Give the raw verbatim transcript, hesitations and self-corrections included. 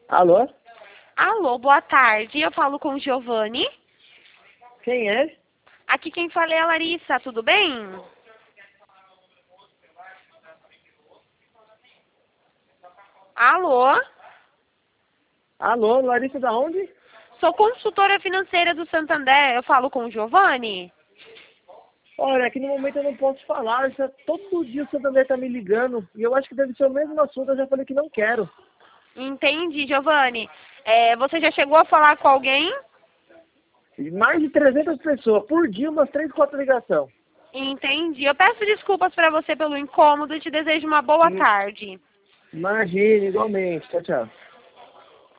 Alô? Alô, boa tarde. Eu falo com o Giovanni. Quem é? Aqui quem fala é a Larissa, tudo bem? Alô? Alô, Larissa da onde? Sou consultora financeira do Santander. Eu falo com o Giovanni. Olha, aqui no momento eu não posso falar, já, todo dia o Santander tá me ligando, e eu acho que deve ser o mesmo assunto, eu já falei que não quero. Entendi, Giovanni. É, você já chegou a falar com alguém? E mais de trezentas pessoas, por dia umas três, quatro ligações. Entendi. Eu peço desculpas para você pelo incômodo e te desejo uma boa tarde. Imagine, igualmente. Tchau, tchau.